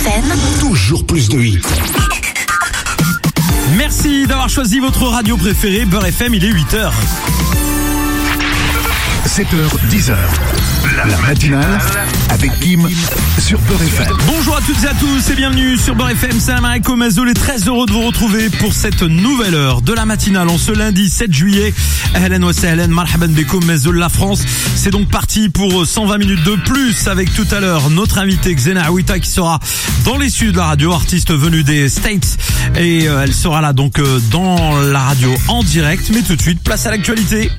FM. Toujours plus de hits. Merci d'avoir choisi votre radio préférée. Beurre FM, il est 8h. 7h, 10h. La matinale avec Kim sur Beurre FM. Bonjour à toutes et à tous et bienvenue sur Beurre FM. C'est Amarico Mazoul et très heureux de vous retrouver pour cette nouvelle heure de la matinale en ce lundi 7 juillet. Ahlan wa sahlan, marhaban bekoum Mazoul, la France. C'est donc parti pour 120 minutes de plus avec tout à l'heure notre invitée Xena Awita qui sera dans les studios de la radio, artiste venue des States. Et elle sera là donc dans la radio en direct. Mais tout de suite, place à l'actualité.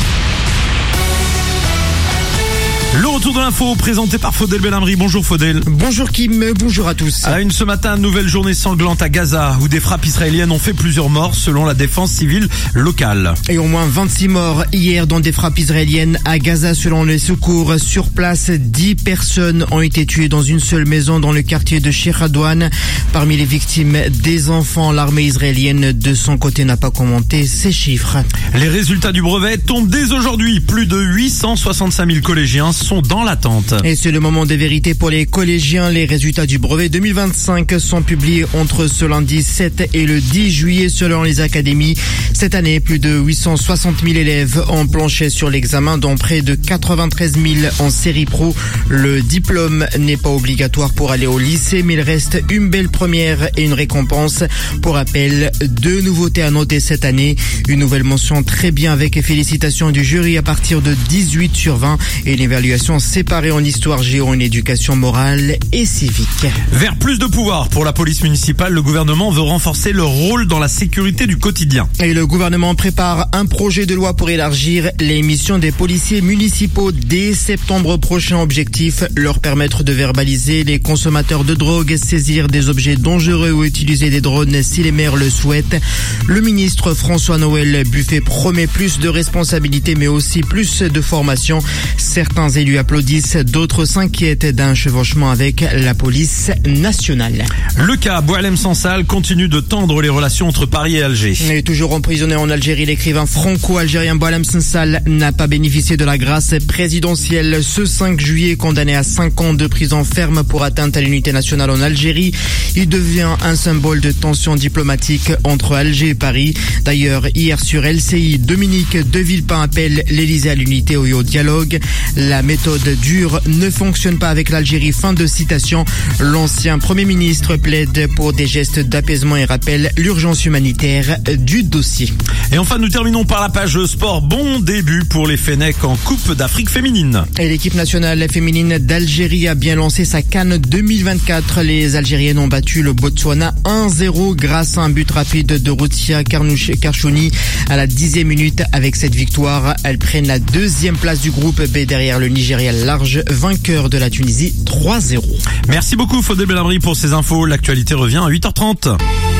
Le retour de l'info présenté par Faudel Benamri. Bonjour Faudel. Bonjour Kim, bonjour à tous. À la une ce matin, nouvelle journée sanglante à Gaza où des frappes israéliennes ont fait plusieurs morts selon la défense civile locale. Et au moins 26 morts hier dans des frappes israéliennes à Gaza selon les secours. Sur place, 10 personnes ont été tuées dans une seule maison dans le quartier de Sheikh Radouane. Parmi les victimes, des enfants. L'armée israélienne de son côté n'a pas commenté ces chiffres. Les résultats du brevet tombent dès aujourd'hui. Plus de 865 000 collégiens sont dans l'attente. Et c'est le moment de vérité pour les collégiens. Les résultats du brevet 2025 sont publiés entre ce lundi 7 et le 10 juillet selon les académies. Cette année, plus de 860 000 élèves ont planché sur l'examen, dont près de 93 000 en série pro. Le diplôme n'est pas obligatoire pour aller au lycée, mais il reste une belle première et une récompense. Pour rappel, 2 nouveautés à noter cette année. Une nouvelle mention très bien avec félicitations du jury à partir de 18 sur 20 et une évaluation séparée en histoire géo, une éducation morale et civique. Vers plus de pouvoir pour la police municipale, le gouvernement veut renforcer leur rôle dans la sécurité du quotidien. Et le gouvernement prépare un projet de loi pour élargir les missions des policiers municipaux dès septembre prochain. Objectif, leur permettre de verbaliser les consommateurs de drogue, saisir des objets dangereux ou utiliser des drones si les maires le souhaitent. Le ministre François-Noël Buffet promet plus de responsabilités mais aussi plus de formation. Certains élus applaudissent, d'autres s'inquiètent d'un chevauchement avec la police nationale. Le cas Boualem Sansal continue de tendre les relations entre Paris et Alger. Et toujours emprisonné en Algérie, l'écrivain franco-algérien Boualem Sansal n'a pas bénéficié de la grâce présidentielle. Ce 5 juillet, condamné à 5 ans de prison ferme pour atteinte à l'unité nationale en Algérie, il devient un symbole de tension diplomatique entre Alger et Paris. D'ailleurs, hier sur LCI, Dominique de Villepin appelle l'Élysée à l'unité et au dialogue. La méthode dure ne fonctionne pas avec l'Algérie. Fin de citation. L'ancien Premier ministre plaide pour des gestes d'apaisement et rappelle l'urgence humanitaire du dossier. Et enfin, nous terminons par la page sport. Bon début pour les Fennecs en Coupe d'Afrique féminine. Et l'équipe nationale féminine d'Algérie a bien lancé sa CAN 2024. Les Algériennes ont battu le Botswana 1-0 grâce à un but rapide de Routia Karchouni à la 10e minute. Avec cette victoire, elles prennent la 2e place du groupe B derrière le Nigeria large, vainqueur de la Tunisie 3-0. Merci beaucoup Faudel Benamri pour ces infos. L'actualité revient à 8h30.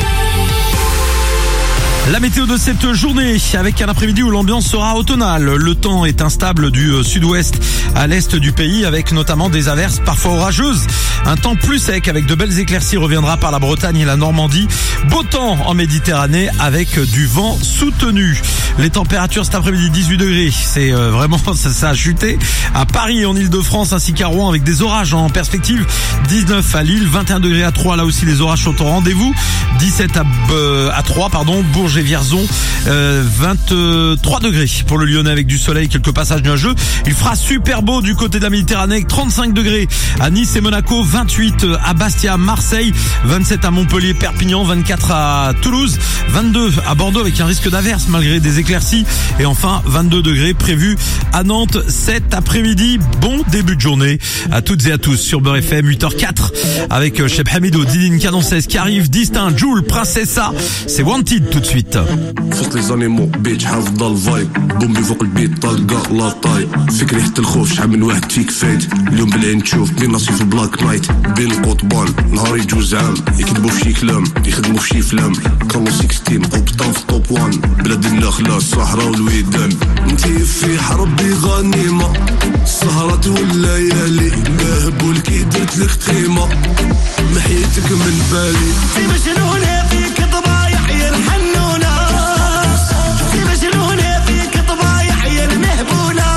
La météo de cette journée avec un après-midi où l'ambiance sera automnale. Le temps est instable du sud-ouest à l'est du pays avec notamment des averses parfois orageuses. Un temps plus sec avec de belles éclaircies reviendra par la Bretagne et la Normandie. Beau temps en Méditerranée avec du vent soutenu. Les températures cet après-midi 18 degrés. C'est vraiment ça a chuté. À Paris et en Ile-de-France ainsi qu'à Rouen avec des orages en perspective. 19 à Lille, 21 degrés à Troyes. Là aussi les orages sont au rendez-vous. 17 à Troyes, Bourges et Vierzon, 23 degrés pour le Lyonnais avec du soleil, quelques passages nuageux. Il fera super beau du côté de la Méditerranée avec 35 degrés à Nice et Monaco, 28 à Bastia, Marseille, 27 à Montpellier, Perpignan, 24 à Toulouse, 22 à Bordeaux avec un risque d'averse malgré des éclaircies et enfin 22 degrés prévus à Nantes cet après-midi. Bon début de journée à toutes et à tous sur Beurre FM, 8h04 avec Cheb Hamido, Didine Cadences qui arrive, Distinct, Joule, Princessa, c'est Wanted tout de suite. فصل لي زانيمو بيت حافظ الفايب بومبي فوق البيت طالقة لا طاي فيك ريحة الخوف شحال من واحد فيك فايت اليوم بالعين تشوف بين نصيف البلاك نايت بين القطبان نهار يجوز عام يكذبوا في شي كلام يخدموا في شي فلام كانوا 16 قبطان في الطوب 1 بلاد النخلة الصحراء والويدان انتي في حربي غنيمة السهرات والليالي مهبول كي درت لك تخيمة محيتك من بالي في مجنونة فيك ضبايح يرحنونا في مجنونة فيك ضبايح يرمهبونا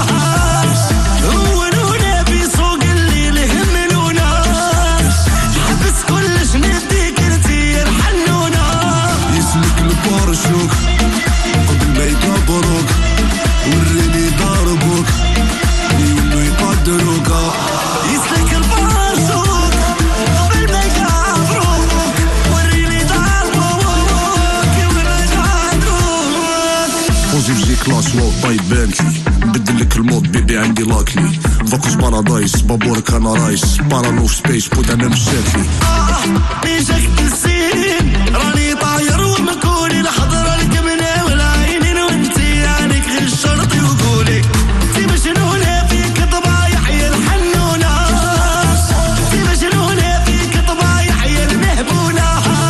هونونا في سوق الليل يهملونا حبس كل باي بانتي بدلك المود بيبي عندي لاكلي فوكس بارادايس بابورك انا رايس بارانو في سبيس بود انا مشاتلي بيجك تسين راني طاير ومكوني الحضرة الكمنة والعينين وانتي عنك غير شرطي وقولي انتي مجنونة فيك طبايح يا الحنونة انتي مجنونة فيك طبايح يا المهبولة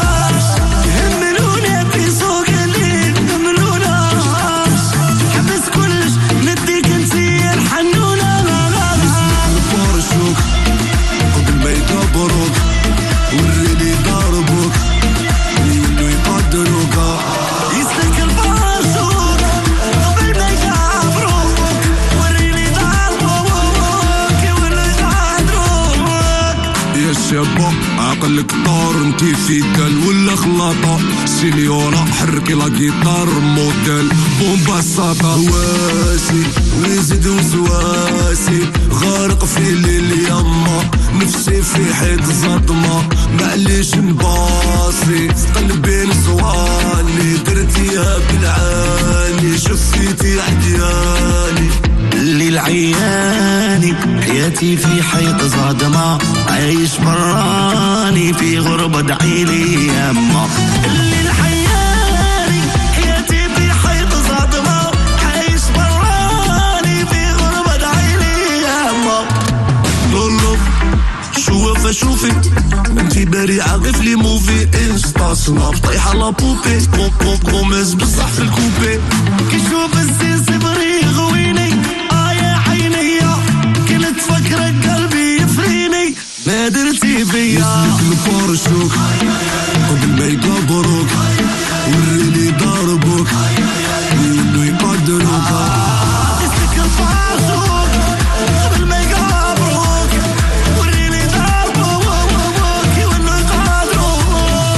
هملونة في سوق الليل هملونة حبس كلش نديك انتي يا الحنونة بارشوك قبل ما يكبروك والريلي ضربوك ويولوا يقدروك يسلك البارشوك قبل ما يكبروك والريلي ضربوك يولوا يقدروك يا شابة عقلك طار انتي في قل ولا خلاطة سيليورا حركي لا جيتار موديل بومبا ساطا واسي ويزيد وسواسي غارق في الليل يما نفسي في حيط صدمة معليش نباصي في قلبي نصوالي درتيها بالعاني شفيتي عدياني الليل عياني حياتي في حيط صدمة عايش براني في غربة دعيلي يما الليل عياني حياتي في حيط صدمة عايش براني في غربة دعيلي يما لولو شوف اشوفك انتي بريعة غير لي موفي انستا سناب طايحة لا بوبي بوب بوب غوميز بصح في الكوبي كيشوف السيس بريغ ويني يا عينيا كنت فكرك قلبي يفريني ما درتي فيا يسلك البارشوك قبل ما يكبروك والريلي ضربوك ويولوا يقدروك يسلك البارشوك قبل ما يقابروك والريلي ضربوك يولوا يقدروك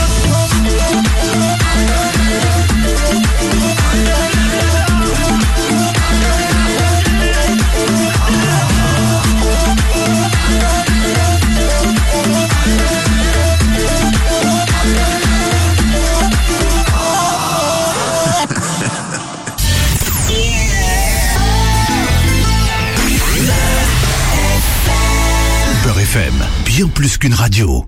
Beurre FM, bien plus qu'une radio.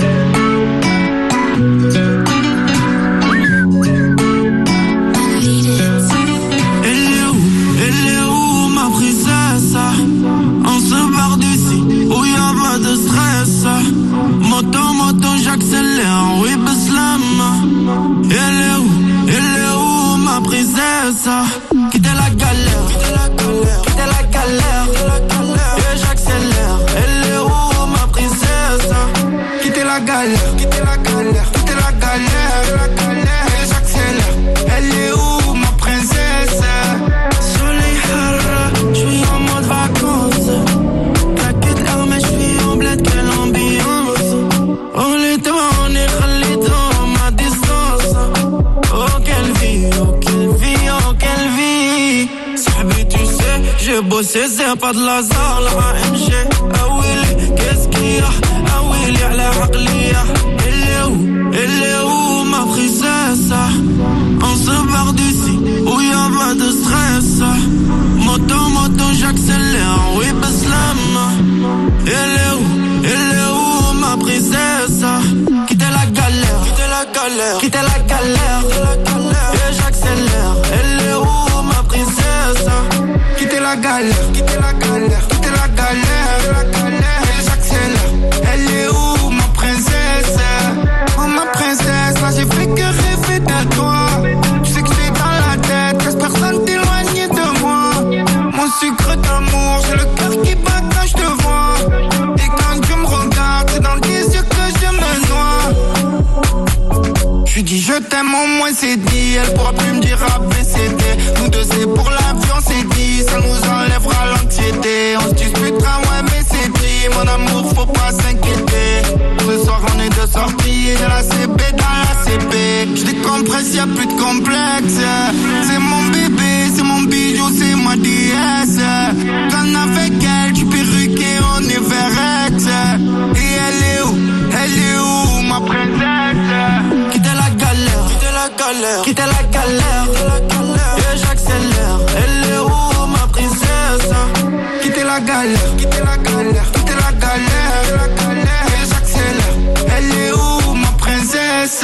Elle est où ma princesse? On se barre d'ici, où y'a pas de stress. Moto, j'accélère, oui, Beslam. Elle est où ma princesse? Quittez la galère, quittez la galère, et j'accélère. Elle est où ma princesse? Quittez la galère, quittez la galère, quittez la galère, et j'accélère. Elle est où ma princesse? Soleil Hara, j'suis en mode vacances. Claquette Hermès, j'suis en bled, quelle ambiance. On est dans ma distance. Oh quelle vie, oh quelle vie, oh quelle vie. Sahabi tu sais, j'ai bossé, c'est pas de l'hasard. La AMG, ah oui, qu'est-ce qu'il y a? Ah oui, à la Aqliya. Elle est où ma princesse? On se barre d'ici, où y'a pas de stress. Moto, j'accélère, oui, Beslam. Elle est où ma princesse? Quittez la galère, quittez la galère, et j'accélère. Elle est où ma princesse? Quittez la galère, quittez la galère, quittez la galère, et j'accélère. Elle est où ma princesse? Oh ma princesse, là j'ai fait que rêver de toi. Tu sais que j'étais dans la tête, laisse personne t'éloigner de moi. Mon sucre d'amour, j'ai le cœur qui bat quand je te vois. Et quand tu me regardes, c'est dans tes yeux que je me noie. Je lui dis je t'aime, au moins c'est dit. Elle pourra plus me dire ABCD. Nous deux c'est pour l'avion, c'est dit. Ça nous enlèvera l'anxiété. On se disputera, ouais mais c'est dit. Mon amour, faut pas s'inquiéter. Ce soir on est de sortie, de la CB dans la CB. Je décompresse, y'a plus de complexe. C'est mon bébé, c'est mon bijou, c'est ma déesse. Quand avec elle, tu perruqué, on est Verex. Et elle est où ma princesse? Quittez la galère, quittez la galère, et j'accélère. Elle est où galère, quitter la galère, quitter la galère. Et j'accélère. Elle est où ma princesse?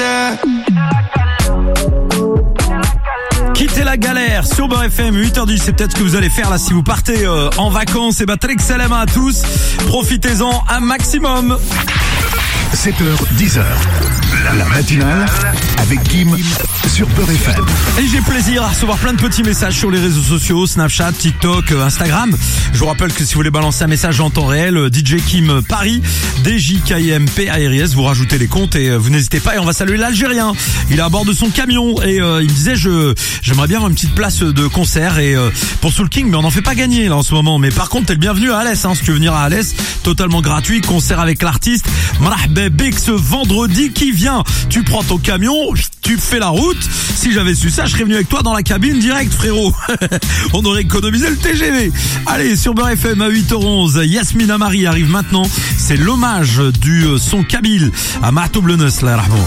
Quittez la galère sur Beurre FM, 8h10, c'est peut-être ce que vous allez faire là si vous partez en vacances. Et bah, Tariq Salama à tous, profitez-en un maximum. 7h, 10h, la matinale avec Kim sur Beurre FM. Et j'ai plaisir à recevoir plein de petits messages sur les réseaux sociaux, Snapchat, TikTok, Instagram. Je vous rappelle que si vous voulez balancer un message en temps réel, DJ Kim Paris, DJKIMPARIS, vous rajoutez les comptes et vous n'hésitez pas. Et on va saluer l'Algérien. Il est à bord de son camion et il me disait j'aimerais bien avoir une petite place de concert et pour Soul King, mais on n'en fait pas gagner là en ce moment. Mais par contre, t'es le bienvenu à Alès, si tu veux venir à Alès, totalement gratuit, concert avec l'artiste. Marahba bik ce vendredi qui vient. Tu prends ton camion, tu fais la route. Si j'avais su ça, je serais venu avec toi dans la cabine direct, frérot. On aurait économisé le TGV. Allez, sur Beurre FM à 8h11, Yasmine Amari arrive maintenant. C'est l'hommage du son kabyle à Mahtoub Lenes, là, rahmou.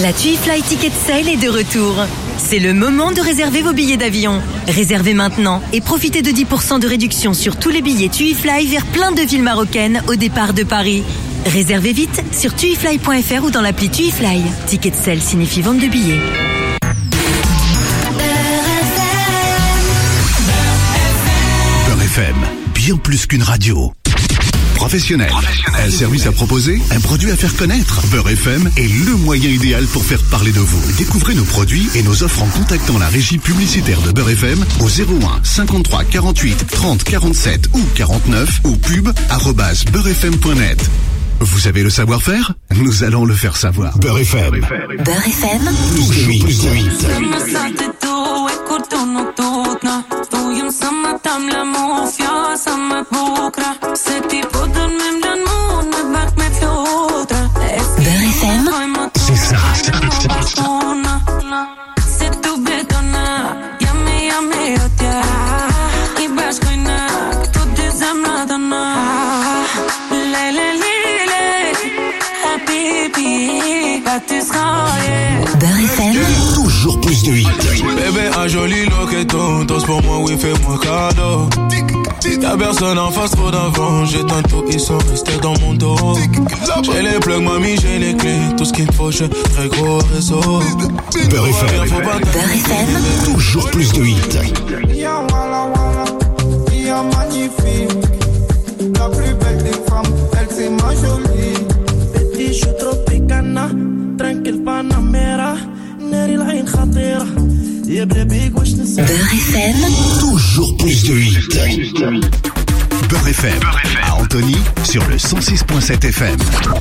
La TUI-Fly Ticket Sale est de retour. C'est le moment de réserver vos billets d'avion. Réservez maintenant et profitez de 10% de réduction sur tous les billets TUI-Fly vers plein de villes marocaines au départ de Paris. Réservez vite sur tuifly.fr ou dans l'appli TUI-Fly. Ticket Sale signifie vente de billets. Beurre FM, bien plus qu'une radio. Professionnel. Un service à proposer, un produit à faire connaître. Beurre FM est le moyen idéal pour faire parler de vous. Découvrez nos produits et nos offres en contactant la régie publicitaire de Beurre FM au 01 53 48 30 47 ou 49 ou pub@beurrefm.net. Vous avez le savoir-faire? Nous allons le faire savoir. Beurre FM. Beurre FM. Toujours plus de 8. Beurre FM. C'est ça. Beurre FM. Toujours plus de 8. Bébé, un joli loqueton, danse pour moi, oui, fais-moi cadeau. Y'a personne en face, trop d'avant, j'ai tantôt, ils sont restés dans mon dos. J'ai les plugs, mamie, j'ai les clés, tout ce qu'il me faut, j'ai très gros réseau. Beurre FM. Beurre FM. Toujours plus de 8. Magnifique, la plus belle des femmes, elle c'est ma jolie. Petit chou tropicana, tranquille Panamera, neri العين خطيرة يا بلبيك واش نسمع. Beurre FM. Toujours plus de 8. Beurre FM. À Antony sur le 106.7 FM.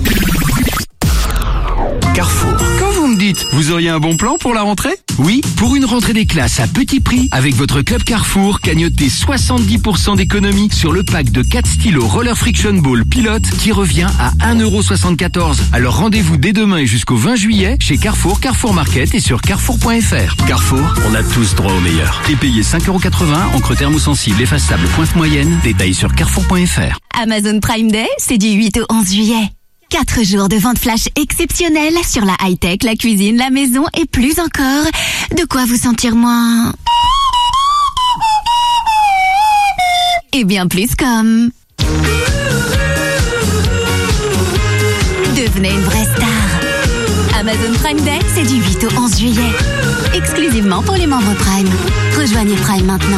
Carrefour. Quand vous me dites, vous auriez un bon plan pour la rentrée? Oui, pour une rentrée des classes à petit prix, avec votre club Carrefour, cagnotez 70% d'économie sur le pack de 4 stylos Roller Friction Ball Pilote qui revient à 1,74€. Alors rendez-vous dès demain et jusqu'au 20 juillet chez Carrefour, Carrefour Market et sur carrefour.fr. Carrefour, on a tous droit au meilleur. Et payé 5,80€, encre thermosensible effaçable pointe moyenne, détail sur carrefour.fr. Amazon Prime Day, c'est du 8 au 11 juillet. 4 jours de vente flash exceptionnelle sur la high-tech, la cuisine, la maison et plus encore. De quoi vous sentir moins... et bien plus comme... devenez une vraie star. Amazon Prime Day, c'est du 8 au 11 juillet. Exclusivement pour les membres Prime. Rejoignez Prime maintenant.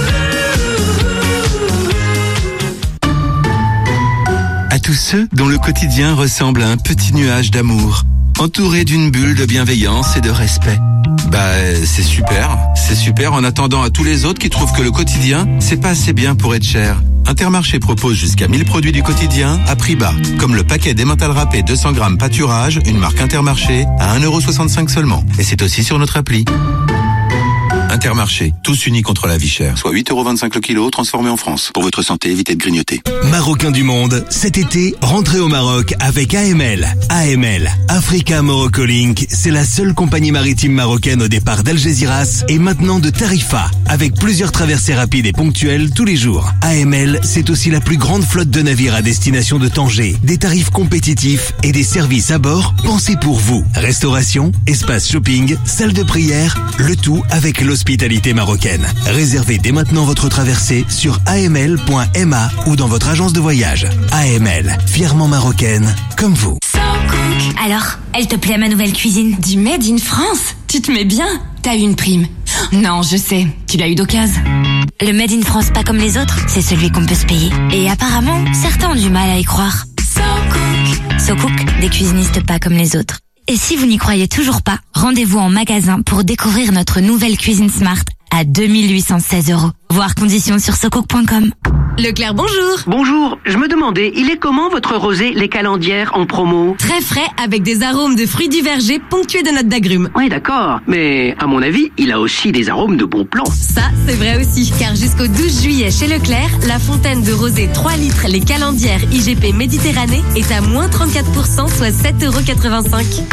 À tous ceux dont le quotidien ressemble à un petit nuage d'amour, entouré d'une bulle de bienveillance et de respect. C'est super en attendant à tous les autres qui trouvent que le quotidien, c'est pas assez bien pour être cher. Intermarché propose jusqu'à 1000 produits du quotidien à prix bas, comme le paquet d'emmental râpé 200 grammes pâturage, une marque Intermarché, à 1,65€ seulement. Et c'est aussi sur notre appli. Intermarché, tous unis contre la vie chère. Soit 8,25€ le kilo, transformé en France. Pour votre santé, évitez de grignoter. Marocain du monde, cet été, rentrez au Maroc avec AML. AML, Africa Morocco Link, c'est la seule compagnie maritime marocaine au départ d'Algeciras et maintenant de Tarifa, avec plusieurs traversées rapides et ponctuelles tous les jours. AML, c'est aussi la plus grande flotte de navires à destination de Tanger, des tarifs compétitifs et des services à bord pensés pour vous. Restauration, espace shopping, salle de prière, le tout avec l'hospitalité marocaine. Réservez dès maintenant votre traversée sur aml.ma ou dans votre agence de voyage. AML, fièrement marocaine, comme vous. Alors, elle te plaît ma nouvelle cuisine? Du Made in France? Tu te mets bien? T'as eu une prime? Non, je sais, tu l'as eu d'occasion. Le Made in France pas comme les autres, c'est celui qu'on peut se payer. Et apparemment, certains ont du mal à y croire. So Cook, des cuisinistes pas comme les autres. Et si vous n'y croyez toujours pas, rendez-vous en magasin pour découvrir notre nouvelle cuisine Smart à 2816€. Voir conditions sur socook.com. Leclerc, bonjour. Bonjour, je me demandais, il est comment votre rosé Les Calendières en promo? Très frais, avec des arômes de fruits du verger ponctués de notes d'agrumes. Oui, d'accord, mais à mon avis, il a aussi des arômes de bon plan. Ça, c'est vrai aussi, car jusqu'au 12 juillet chez Leclerc, la fontaine de rosé 3 litres Les Calendières IGP Méditerranée est à moins 34%, soit 7,85€.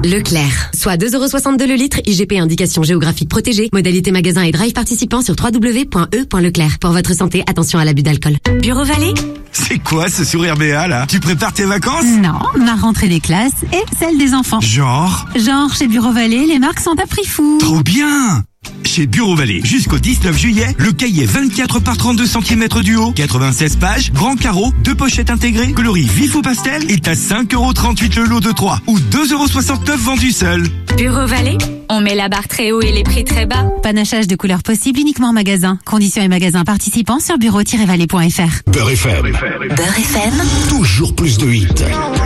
Leclerc, soit 2,62€ le litre, IGP indication géographique protégée, modalité magasin et drive participant sur www.e.leclerc. Pour votre santé, attention à l'abus d'alcool. Bureau Vallée? C'est quoi ce sourire béat là? Tu prépares tes vacances? Non, ma rentrée des classes et celle des enfants. Genre, chez Bureau Vallée, les marques sont à prix fou. Trop bien! Chez Bureau Vallée, jusqu'au 19 juillet, le cahier 24 par 32 cm du haut, 96 pages, grand carreau, 2 pochettes intégrées, coloris vif au pastel, est à 5,38€ le lot de 3 ou 2,69€ vendu seul. Bureau Vallée? On met la barre très haut et les prix très bas. Panachage de couleurs possibles uniquement en magasin. Conditions et magasins participants sur bureau-vallée.fr. Beurre FM. Beurre FM. Toujours plus de hits.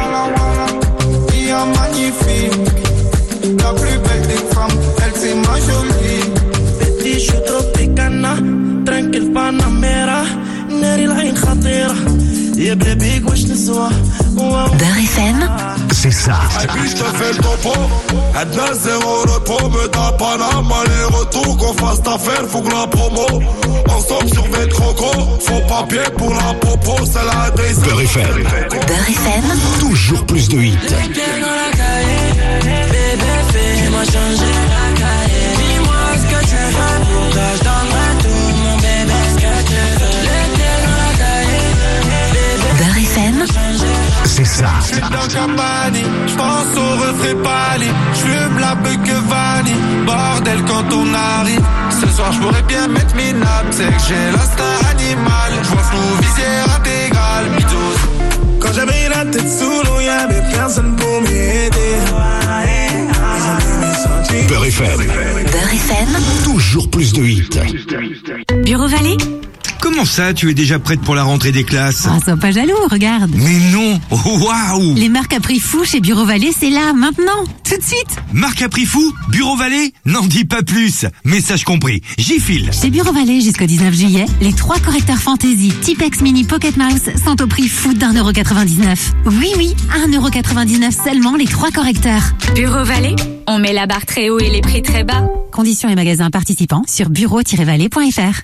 Magnifique, la plus belle des femmes, elle c'est ma jolie. Petit, je suis tropicana, tranquille Panamera, ناري العين خطيرة, يا bébé wesh نسوا. Beurre FM. C'est ça. Et puis je te fais le topo, Edna zéro repos, me da Panama les retours, qu'on fasse ta affaire, faut que la promo. Ensemble sur mes crocos, faux papier pour la popo, c'est la des. Beurre FM. Beurre FM. Toujours plus de hits. Dis-moi changer la cahier. Dis-moi ce que tu veux, pour que je donnerai tout mon bébé, ce que tu veux. Les pieds dans la cahier. Beurre FM. C'est ça. Je suis dans Cabani, je pense au refrain pâli. Je fume la beuh que vanille. Bordel quand on arrive. Ce soir je pourrais bien mettre mes nappes. C'est que j'ai l'instinct animal. Je vois flou, visière intégrale, mythos. Quand j'avais la tête sous l'eau, y'avait personne pour m'aider. Beurre FM. Beurre FM. Toujours plus de hits. Bureau Vallée. Comment ça, tu es déjà prête pour la rentrée des classes? Sois pas jaloux, regarde. Mais non! Oh, waouh! Les marques à prix fou chez Bureau Vallée, c'est là, maintenant, tout de suite. Marque à prix fou? Bureau Vallée? N'en dis pas plus. Message compris. J'y file. Chez Bureau Vallée, jusqu'au 19 juillet, les 3 correcteurs Fantasy Tipex Mini Pocket Mouse sont au prix fou d'1,99€. Oui, 1,99€ seulement les 3 correcteurs. Bureau Vallée. On met la barre très haut et les prix très bas. Conditions et magasins participants sur bureau-vallée.fr.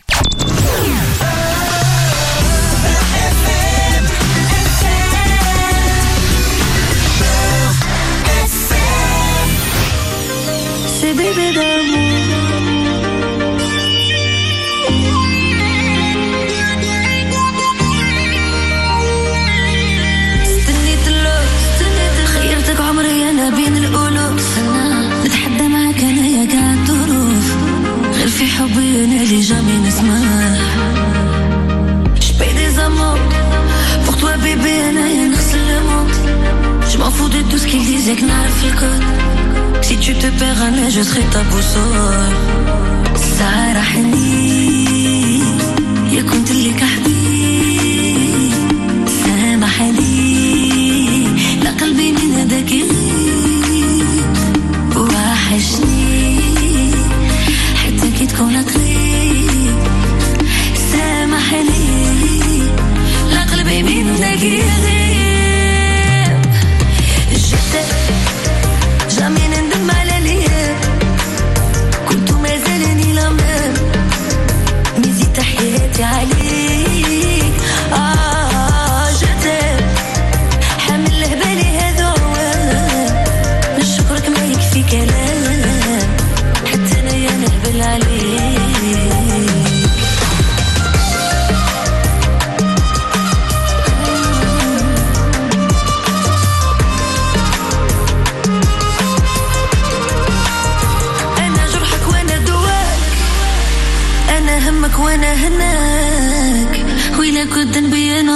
C'est bébé d'amour. استنيت اللوت خيرتك عمري انا بين الالوف نتحدى معاك انا يا قاع الظروف غير في حبي انا اللي جامي نسمح j'paye des amendes pour toi bébé انا يا نغسل le monde je m'en fous de tout ce qu'ils disaient que نعرف الكود. Si tu te perds, Anna, je serai ta boussole. سارحني يا كنت اللي كحبي سامحني لا قلبي من هداك يغيب وحشني حتى كي تكون قريب سامحني لا قلبي من هداك يغيب jamais نندم على ليام كنت ما زالني لا مام ميزيت حياتي عليك je t'aime حامل لهبالي هذا عوام من شكرك ما يكفي كلام حتى انا يا نهبل عليك همك وانا هناك ويلا كنت نبي انا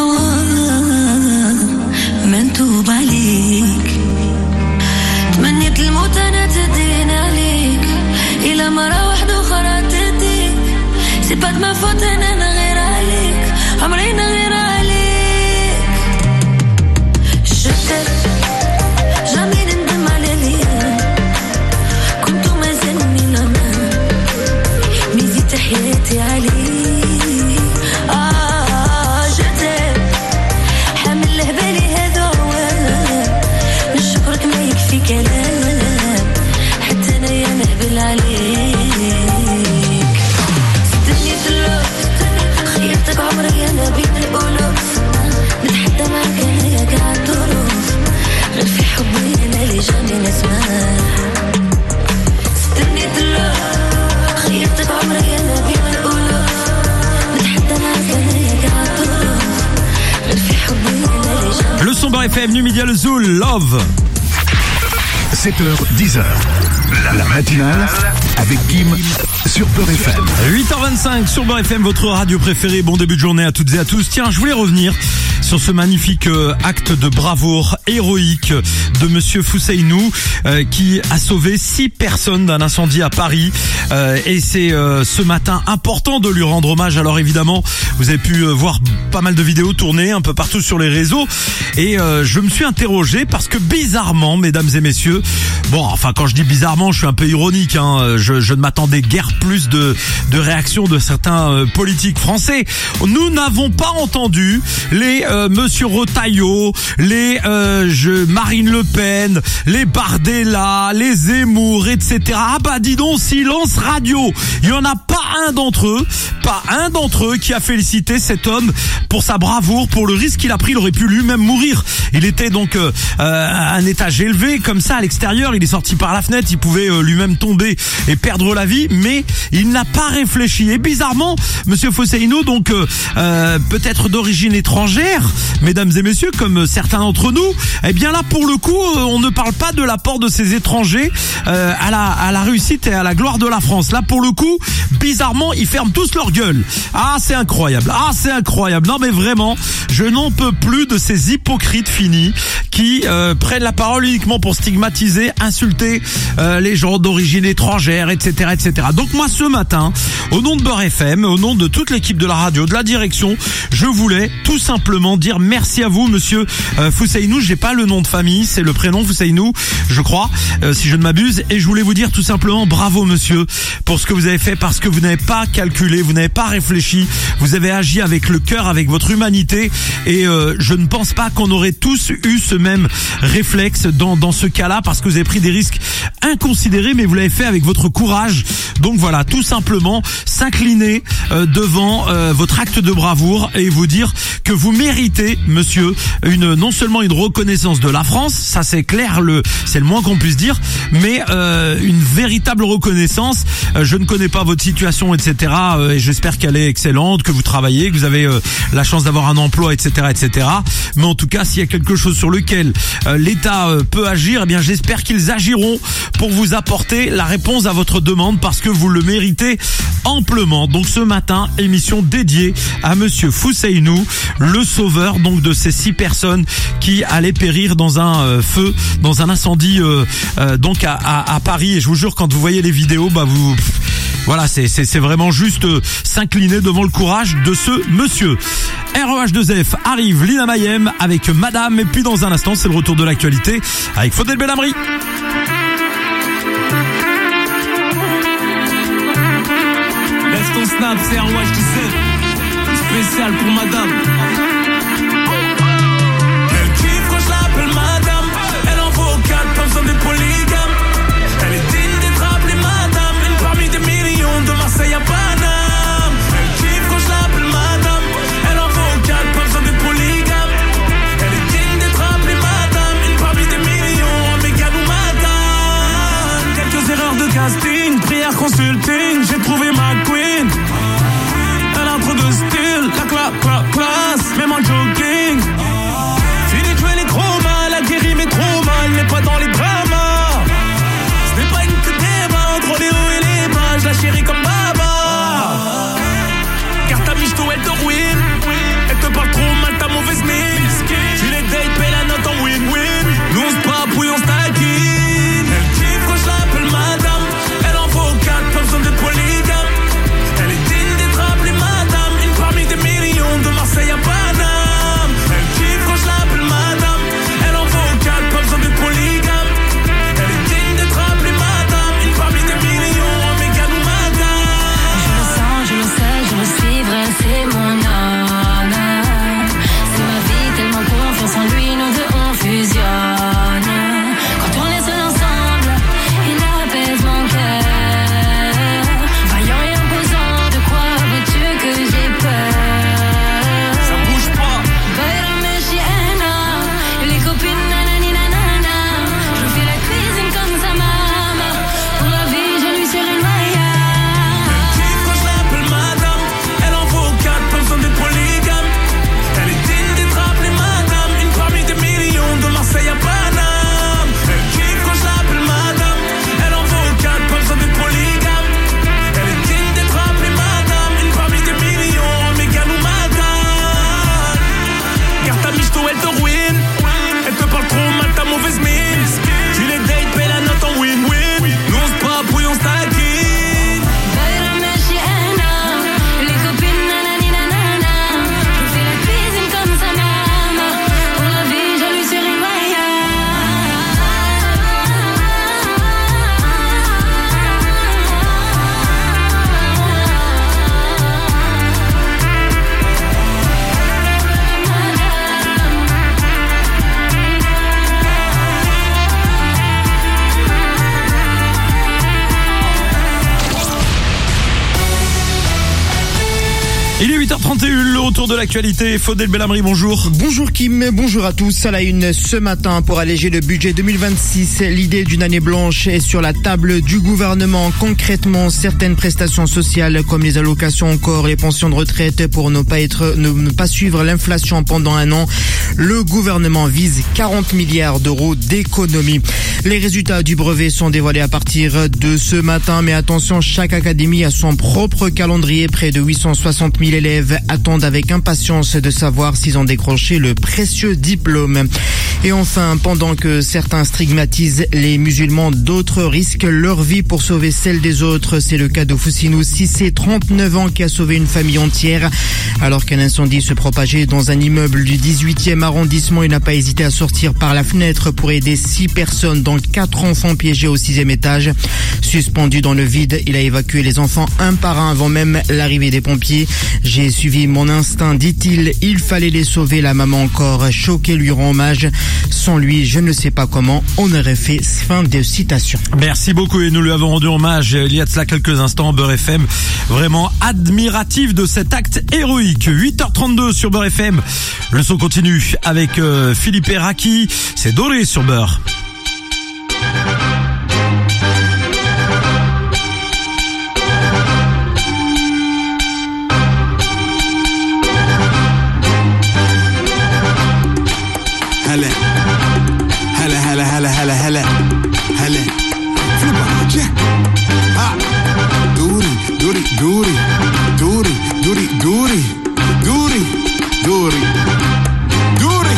منتوب عليك تمنيت الموت انا تدين عليك الى مرة واحدة اخرى تديك سي با دما فوت انا نغير عليك عمري نغير عليك شتت جامي نندم على ليا كنتو مازالني لما ميزيت حياتي عليك je t'aime FM, nu Midi le Zoul, Love. 7h, 10h. La matinale avec Kim sur Beurre FM. 8h25 sur Beurre FM, votre radio préférée. Bon début de journée à toutes et à tous. Tiens, je voulais revenir sur ce magnifique acte de bravoure héroïque de Monsieur Fouseynou qui a sauvé 6 personnes d'un incendie à Paris. Et c'est ce matin important de lui rendre hommage. Alors évidemment, vous avez pu voir pas mal de vidéos tournées un peu partout sur les réseaux. Et je me suis interrogé parce que bizarrement, mesdames et messieurs, bon, enfin quand je dis bizarrement, je suis un peu ironique, hein, je ne m'attendais guère plus de réactions de certains politiques français. Nous n'avons pas entendu les Monsieur Retailleau, les Marine Le Pen, les Bardella, les Zemmour, etc. Ah bah dis donc, silence radio. Il y en a pas un d'entre eux qui a félicité cet homme pour sa bravoure, pour le risque qu'il a pris. Il aurait pu lui-même mourir. Il était donc à un étage élevé, comme ça à l'extérieur. Il est sorti par la fenêtre. Il pouvait lui-même tomber et perdre la vie, mais il n'a pas réfléchi. Et bizarrement, Monsieur Fouseynou, donc peut-être d'origine étrangère, mesdames et messieurs, comme certains d'entre nous, eh bien là pour le coup, on ne parle pas de l'apport de ces étrangers à la réussite et à la gloire de la France. Là pour le coup, bizarrement, ils ferment tous leur gueule. Ah c'est incroyable. Non mais vraiment, je n'en peux plus de ces hypocrites finis qui prennent la parole uniquement pour stigmatiser, insulter les gens d'origine étrangère, etc., etc. Donc moi ce matin, au nom de Beurre FM, au nom de toute l'équipe de la radio, de la direction, je voulais tout simplement dire merci à vous, Monsieur Fouseynou. J'ai pas le nom de famille, c'est le prénom Fouseynou, je crois, si je ne m'abuse. Et je voulais vous dire tout simplement bravo, monsieur, pour ce que vous avez fait, parce que vous n'avez pas calculé, vous n'avez pas réfléchi, vous avez agi avec le cœur, avec votre humanité. Et je ne pense pas qu'on aurait tous eu ce même réflexe dans ce cas-là, parce que vous avez pris des risques inconsidérés, mais vous l'avez fait avec votre courage. Donc voilà, tout simplement s'incliner devant votre acte de bravoure et vous dire que vous méritez, monsieur, non seulement une reconnaissance de la France, ça c'est clair, c'est le moins qu'on puisse dire, mais une véritable reconnaissance. Je ne connais pas votre situation, etc. Et j'espère qu'elle est excellente, que vous travaillez, que vous avez la chance d'avoir un emploi, etc., etc. Mais en tout cas, s'il y a quelque chose sur lequel l'État peut agir, eh bien j'espère qu'ils agiront pour vous apporter la réponse à votre demande, parce que vous le méritez amplement. Donc ce matin, émission dédiée à Monsieur Fouseynou, le sauveur donc de ces 6 personnes qui allaient périr dans un feu, dans un incendie donc à Paris. Et je vous jure, quand vous voyez les vidéos, bah voilà, c'est vraiment juste s'incliner devant le courage de ce monsieur. REH2F arrive, Lina Mayem avec Madame, et puis dans un instant, c'est le retour de l'actualité avec Faudel Belhamri. Laisse ton snap, c'est REH2F, spécial pour Madame. Elle kiffe quand je l'appelle Madame, elle en vaut 4, pas besoin de polygame. Elle est digne d'être appelée Madame, une parmi des millions de Marseille à Paname. Elle kiffe quand je l'appelle Madame, elle en vaut 4, pas besoin de polygame. Elle est digne d'être appelée Madame, une parmi des millions à Mégane ou Madame. Quelques erreurs de casting, prière consulting, j'ai trouvé ma queen. Elle a trop de style, la classe, même en jogging. Fini de jouer les chromas, la guérit mais trop mal, n'est pas dans les dramas. Ce n'est pas une que débat entre les hauts et les bas, je la chéris comme Baba. Car ta michto elle te ruine, elle te parle trop mal, ta mauvaise mine. Tu les dates, paie la note en win-win. Nous on se papouille, on se taquine. Elle kiffe quand je l'appelle Madame, elle en vaut 4, pas besoin de polygame. Elle est digne d'être appelée Madame, une parmi des millions de Marseille. 8h31, le retour de l'actualité. Faudel Belhamri, bonjour. Bonjour Kim, bonjour à tous. À la une ce matin, pour alléger le budget 2026, l'idée d'une année blanche est sur la table du gouvernement. Concrètement, certaines prestations sociales comme les allocations, encore les pensions de retraite pour ne pas suivre l'inflation pendant un an. Le gouvernement vise 40 milliards d'euros d'économies. Les résultats du brevet sont dévoilés à partir de ce matin, mais attention, chaque académie a son propre calendrier. Près de 860 000 élèves attendent avec impatience de savoir s'ils ont décroché le précieux diplôme. Et enfin, pendant que certains stigmatisent les musulmans, d'autres risquent leur vie pour sauver celle des autres. C'est le cas de Foussinou Cissé, 39 ans, qui a sauvé une famille entière. Alors qu'un incendie se propageait dans un immeuble du 18e arrondissement, il n'a pas hésité à sortir par la fenêtre pour aider 6 personnes, dont 4 enfants piégés au 6e étage. Suspendu dans le vide, il a évacué les enfants un par un avant même l'arrivée des pompiers. J'ai suivi mon instinct, dit-il. Il fallait les sauver. La maman, encore choquée, lui rend hommage. Sans lui, je ne sais pas comment on aurait fait. Fin de citation. Merci beaucoup et nous lui avons rendu hommage il y a de cela quelques instants. Beurre FM, vraiment admiratif de cet acte héroïque. 8h32 sur Beurre FM. Le son continue avec Philippe Raki. C'est Doré sur Beurre. هلا في البراجة دوري دوري دوري دوري دوري دوري دوري دوري دوري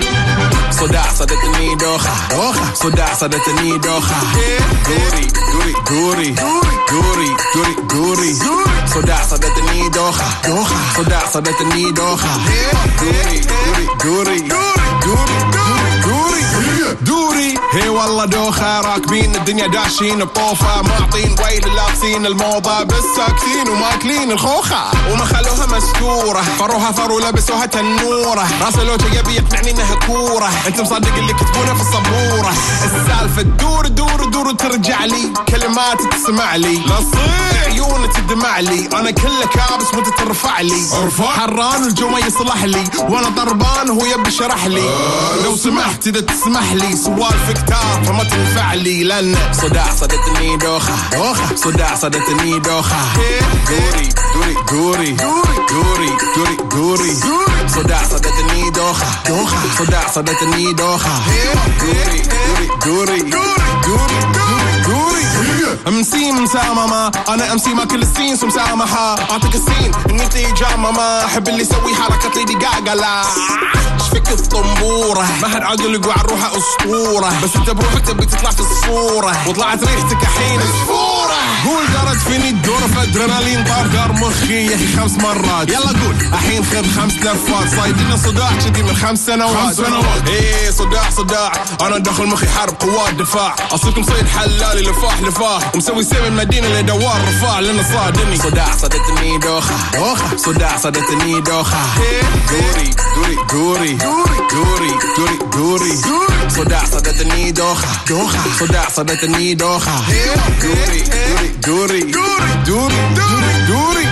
صداع صدتني دوخة صداع صدتني دوخة دوري دوري دوري دوري دوري دوري صداع صدتني دوخة صداع صدتني دوخة دوري دوري دوري دوري دوري هي والله دوخة راكبين الدنيا داشين بطوفة معطين ويل لابسين الموضة بالساكتين وماكلين الخوخة وما خلوها مستورة فروها فرو لبسوها تنورة راسلوجة يبي يقنعني انها كورة انت مصدق اللي كتبونه في الصبورة السالفة تدور دور دور وترجع لي كلمات تسمع لي لصير عيون تدمع لي انا كله كابس وانت ترفع لي حران والجو ما يصلح لي وانا ضربان وهو يبي شرح لي لو سمحت اذا تسمح لي سوالف كتار فما تنفع لي لان صداع صدتني دوخة صداع صدتني دوخة دوري دوري دوري دوري دوري دوري صداع صدتني دوخة صداع صدتني دوخة دوري دوري دوري دوري امسي مساممة انا امسي ما كل السين مسامحة اعطيك السين اني تيجاممة احب اللي يسوي حركة ليدي قاقلة شفك الطنبورة ما حد عاقل يقوى على روحه اسطورة بس انت بروحك تبي تطلع في الصورة وطلعت ريحتك الحين اسفورة قول دارت فيني الدور فادرينالين طار دار مخي يا اخي 5 مرات يلا قول الحين خذ 5 لفات صايدين صداع كذي من 5 سنوات ايه صداع انا داخل مخي حرب قوات دفاع اصلكم صيد حلالي لفاح ومسوي سيم المدينة لدوار رفاع لنا صادني صداع صدتني دوخة صداع صدتني دوخة دوري دوري دوري دوري دوري صداع صدتني دوخة صداع صدتني دوخة دوري دوري دوري دوري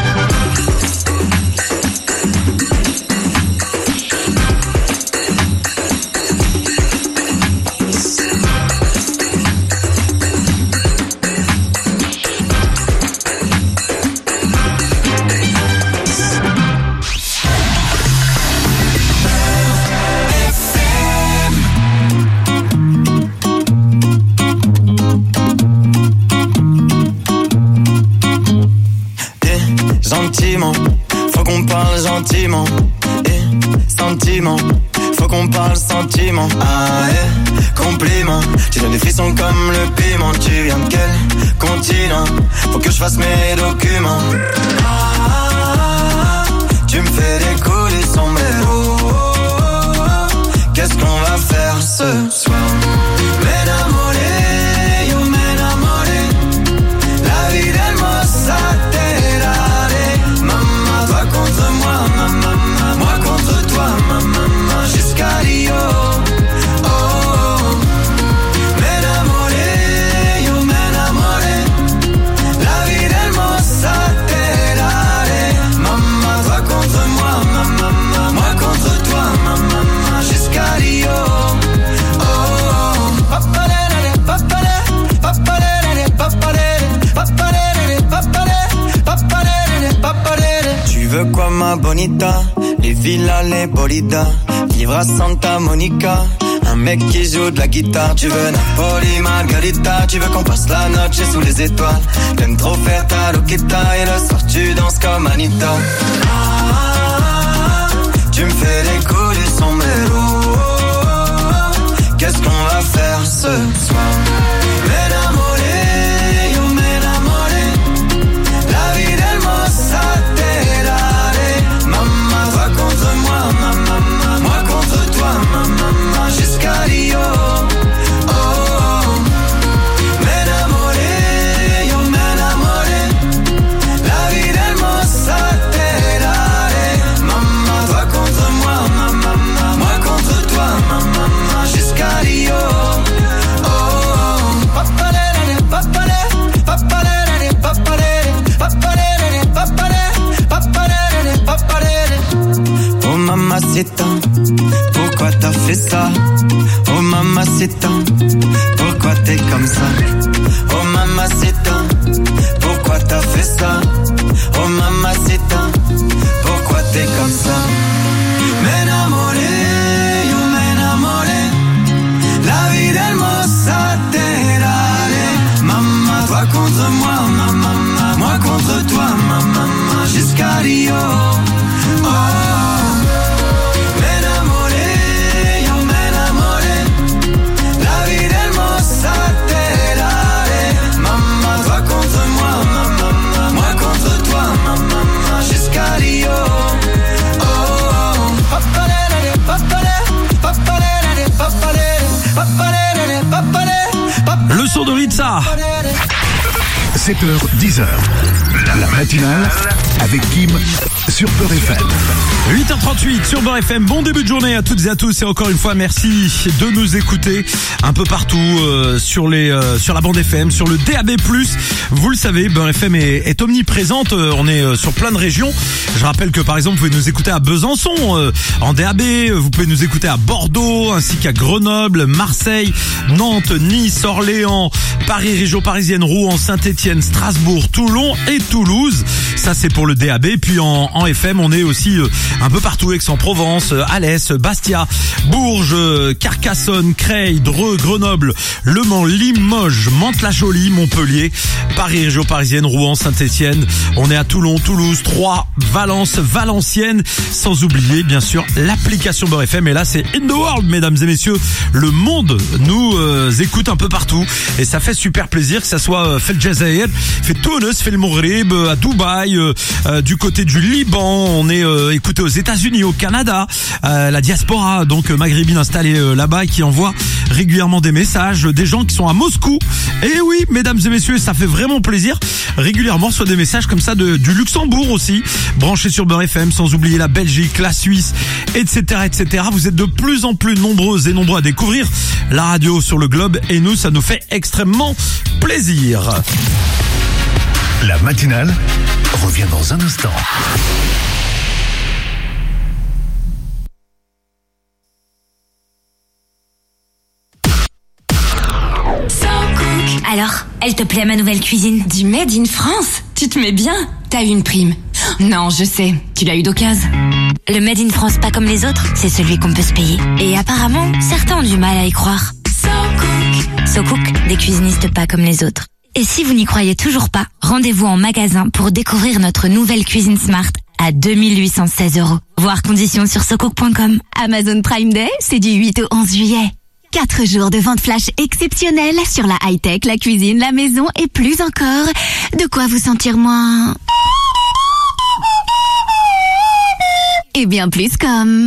Faut qu'on parle gentiment. Sentiment, faut qu'on parle sentiment. Ah compliment. Tu donnes des frissons comme le piment. Tu viens de quel continent? Faut que je fasse mes documents. Tu me fais décoller sans qu'est-ce qu'on va faire ce soir? M'enamoré, yo m'enamoré. La vie d'hermosa te daré. Maman, toi contre moi, maman, moi contre toi, maman, jusqu'à Rio. Oh, oh. M'enamoré, yo m'enamoré. La vie d'hermosa te daré. Maman, toi contre moi. manita, les villas, les bolidas, vivre à Santa Monica. Un mec qui joue de la guitare, tu veux Napoli, Margarita, tu veux qu'on passe la noche sous les étoiles. T'aimes trop faire ta loqueta et le soir tu danses comme Anita. Tu me fais les coups du sombrero. Qu'est-ce qu'on va faire ce soir? M'enamoré, yo m'enamoré. La vie d'hermosa te daré. Maman, toi contre moi, maman, moi contre toi, maman. Jusqu'à Rio, oh, oh. M'enamoré, yo m'enamoré. La vie d'hermosa te daré. Maman, toi contre moi, maman, moi contre toi, maman. Jusqu'à Rio, oh, oh. Papalere, papalere, papalere, papalere, papalere, papalere, papalere, papalere. Oh mamacita, pourquoi t'as fait ça? Oh mamacita, pourquoi t'es comme ça? Oh mamacita, pourquoi t'as fait ça? Oh mamacita, pourquoi t'es comme ça? M'enamoré, yo m'enamoré. La vie d'hermosa te daré. Maman, toi contre moi, maman, moi contre toi, maman, jusqu'à Rio, oh. Le son de Ritza. 7h, 10h. La matinale avec Kim sur Beurre FM. 8h38 sur Beurre FM. Bon début de journée à toutes et à tous et encore une fois merci de nous écouter un peu partout sur la bande FM, sur le DAB+. Vous le savez, Beurre FM est omniprésente. On est sur plein de régions. Je rappelle que par exemple vous pouvez nous écouter à Besançon en DAB. Vous pouvez nous écouter à Bordeaux ainsi qu'à Grenoble, Marseille, Nantes, Nice, Orléans, Paris, région parisienne, Rouen, Saint-Étienne, Strasbourg, Toulon et Toulouse. Ça c'est pour le DAB. Puis en FM on est aussi un peu partout, Aix-en-Provence, Alès, Bastia, Bourges, Carcassonne, Creil, Dreux, Grenoble, Le Mans, Limoges, Mantes-la-Jolie, Montpellier, Paris, région parisienne, Rouen, Saint-Étienne. On est à Toulon, Toulouse, Troyes, Valence, Valenciennes, sans oublier bien sûr l'application Beurre FM. Et là c'est In the World, mesdames et messieurs, le monde nous écoute un peu partout et ça fait super plaisir que ça soit fait le Jazair, fait Tunis, fait le Maghreb, à Dubaï, du côté du Liban, on est écouté aux États-Unis, au Canada, la diaspora donc maghrébine installée là-bas qui envoie régulièrement des messages, des gens qui sont à Moscou. Et oui, mesdames et messieurs, ça fait vraiment plaisir. Régulièrement soit des messages comme ça du Luxembourg aussi, branchés sur Beurre FM, sans oublier la Belgique, la Suisse, etc., etc. Vous êtes de plus en plus nombreuses et nombreux à découvrir la radio sur le globe et nous, ça nous fait extrêmement plaisir. La matinale revient dans un instant. Alors, elle te plaît ma nouvelle cuisine? Du Made in France? Tu te mets bien? T'as eu une prime? Non, je sais, tu l'as eu d'occasion. Le Made in France pas comme les autres, c'est celui qu'on peut se payer. Et apparemment, certains ont du mal à y croire. So Cook, des cuisinistes pas comme les autres. Et si vous n'y croyez toujours pas, rendez-vous en magasin pour découvrir notre nouvelle cuisine smart à 2816 €. Voir conditions sur socook.com. Amazon Prime Day, c'est du 8 au 11 juillet. 4 jours de vente flash exceptionnelle sur la high-tech, la cuisine, la maison et plus encore. De quoi vous sentir moins... et bien plus comme...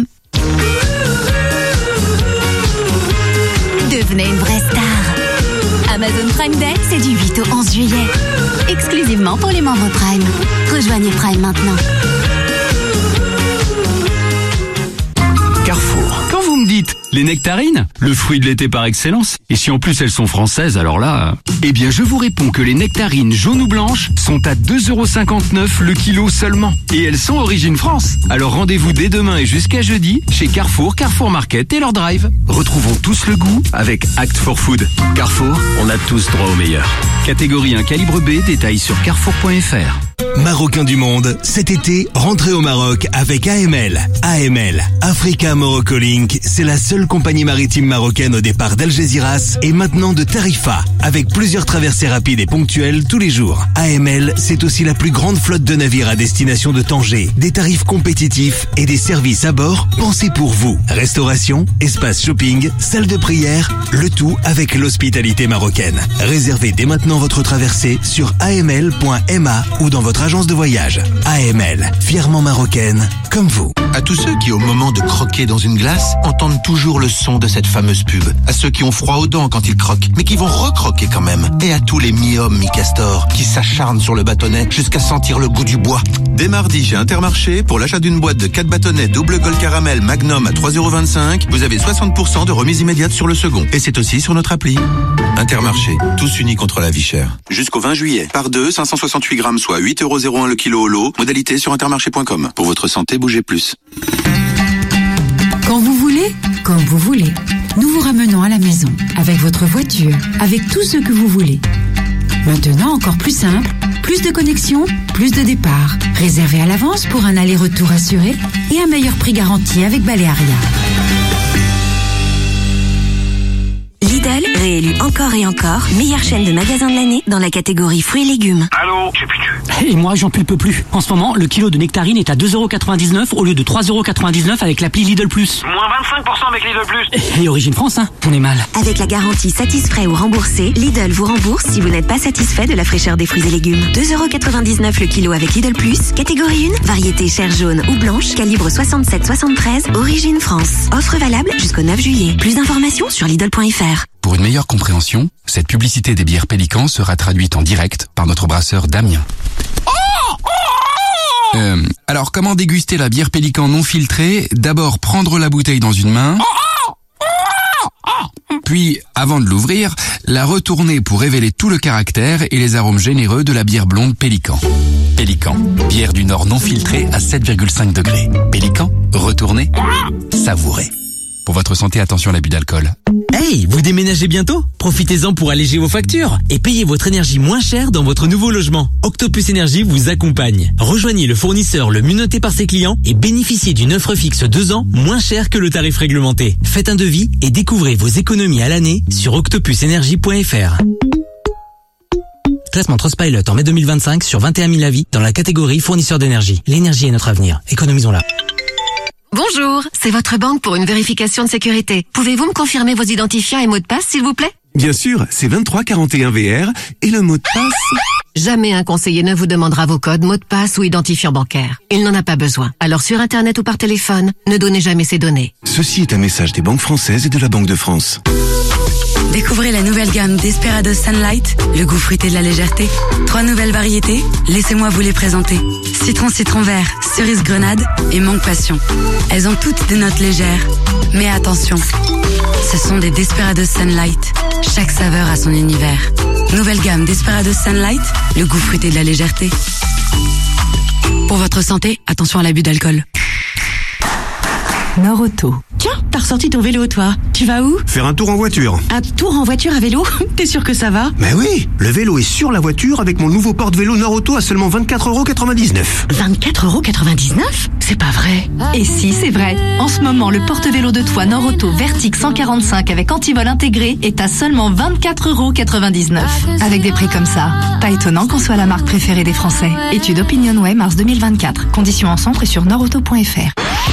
devenez une vraie star. Amazon Prime Day, c'est du 8 au 11 juillet. Exclusivement pour les membres Prime. Rejoignez Prime maintenant. Carrefour. Quand vous me dites Les nectarines, le fruit de l'été par excellence. Et si en plus elles sont françaises, alors là... Eh bien, je vous réponds que les nectarines jaunes ou blanches sont à 2,59 € le kilo seulement. Et elles sont origine France. Alors rendez-vous dès demain et jusqu'à jeudi chez Carrefour, Carrefour Market et leur drive. Retrouvons tous le goût avec Act for Food. Carrefour, on a tous droit au meilleur. Catégorie 1 calibre B, détails sur carrefour.fr. Marocains du monde, cet été, rentrez au Maroc avec AML. AML, Africa Morocco Link, c'est la seule compagnie maritime marocaine au départ d'Algeciras et maintenant de Tarifa, avec plusieurs traversées rapides et ponctuelles tous les jours. AML, c'est aussi la plus grande flotte de navires à destination de Tanger, des tarifs compétitifs et des services à bord pensés pour vous. Restauration, espace shopping, salle de prière, le tout avec l'hospitalité marocaine. Réservez dès maintenant votre traversée sur aml.ma ou dans votre agence de voyage. AML, fièrement marocaine, comme vous. À tous ceux qui, au moment de croquer dans une glace, entendent toujours le son de cette fameuse pub. À ceux qui ont froid aux dents quand ils croquent, mais qui vont recroquer quand même. Et à tous les mi-hommes, mi-castors, qui s'acharnent sur le bâtonnet jusqu'à sentir le goût du bois. Dès mardi, chez Intermarché, pour l'achat d'une boîte de 4 bâtonnets double Gold Caramel Magnum à 3,25 €, vous avez 60% de remise immédiate sur le second. Et c'est aussi sur notre appli. Intermarché, tous unis contre la vie chère. Jusqu'au 20 juillet. Par 2, 568 grammes, soit 8,01 € le kilo au lot. Modalité sur intermarché.com. Pour votre santé, bougez plus. Quand vous voulez, comme vous voulez. Nous vous ramenons à la maison, avec votre voiture, avec tout ce que vous voulez. Maintenant, encore plus simple, plus de connexions, plus de départs. Réservé à l'avance pour un aller-retour assuré et un meilleur prix garanti avec Balearia. Lidl, réélu encore et encore, meilleure chaîne de magasins de l'année dans la catégorie fruits et légumes. Allô, j'ai plus de jus. Et moi, j'en peux plus. En ce moment, le kilo de nectarine est à 2,99 € au lieu de 3,99 € avec l'appli Lidl Plus. Moins 25% avec Lidl Plus. Et Origine France, hein, on est mal. Avec la garantie satisfait ou remboursé, Lidl vous rembourse si vous n'êtes pas satisfait de la fraîcheur des fruits et légumes. 2,99 € le kilo avec Lidl Plus. Catégorie 1, variété chair jaune ou blanche, calibre 67-73, Origine France. Offre valable jusqu'au 9 juillet. Plus d'informations sur Lidl.fr. Pour une meilleure compréhension, cette publicité des bières Pélican sera traduite en direct par notre brasseur Damien. Alors, comment déguster la bière Pélican non filtrée? D'abord, prendre la bouteille dans une main, puis, avant de l'ouvrir, la retourner pour révéler tout le caractère et les arômes généreux de la bière blonde Pélican. Pélican, bière du Nord non filtrée à 7,5 degrés. Pélican, retournez, savourez. Pour votre santé, attention à l'abus d'alcool. Hey, vous déménagez bientôt? Profitez-en pour alléger vos factures et payez votre énergie moins cher dans votre nouveau logement. Octopus Énergie vous accompagne. Rejoignez le fournisseur le mieux noté par ses clients et bénéficiez d'une offre fixe 2 ans moins chère que le tarif réglementé. Faites un devis et découvrez vos économies à l'année sur octopusenergie.fr. Classement Trustpilot en mai 2025 sur 21 000 avis dans la catégorie fournisseur d'énergie. L'énergie est notre avenir. Économisons-la. Bonjour, c'est votre banque pour une vérification de sécurité. Pouvez-vous me confirmer vos identifiants et mots de passe, s'il vous plaît? Bien sûr, c'est 2341VR et le mot de passe... Jamais un conseiller ne vous demandera vos codes, mots de passe ou identifiants bancaires. Il n'en a pas besoin. Alors sur Internet ou par téléphone, ne donnez jamais ces données. Ceci est un message des banques françaises et de la Banque de France. Découvrez la nouvelle gamme Desperados Sunlight, le goût fruité de la légèreté. 3 nouvelles variétés, laissez-moi vous les présenter. Citron vert, cerise grenade et mangue passion. Elles ont toutes des notes légères. Mais attention, ce sont des Desperados Sunlight. Chaque saveur a son univers. Nouvelle gamme Desperados Sunlight, le goût fruité de la légèreté. Pour votre santé, attention à l'abus d'alcool. Norauto. Tiens, t'as ressorti ton vélo, toi. Tu vas où? Faire un tour en voiture. Un tour en voiture à vélo? T'es sûr que ça va? Mais oui, le vélo est sur la voiture avec mon nouveau porte-vélo Norauto à seulement 24,99 €. 24,99 €? C'est pas vrai. Et si, c'est vrai. En ce moment, le porte-vélo de toit Norauto Vertic 145 avec antivol intégré est à seulement 24,99 €. Avec des prix comme ça, pas étonnant qu'on soit la marque préférée des Français. Étude Opinionway, mars 2024. Conditions en centre et sur norauto.fr.